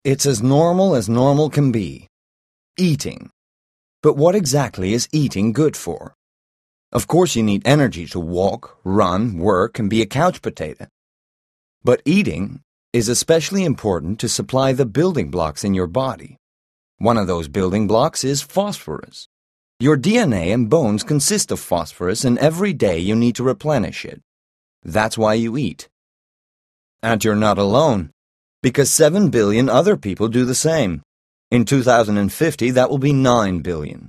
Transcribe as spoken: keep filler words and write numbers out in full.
It's as normal as normal can be. Eating. But what exactly is eating good for? Of course you need energy to walk, run, work, and be a couch potato. But eating is especially important to supply the building blocks in your body. One of those building blocks is phosphorus. Your D N A and bones consist of phosphorus, and every day you need to replenish it. That's why you eat. And you're not alone, because seven billion other people do the same. In two thousand fifty, that will be nine billion.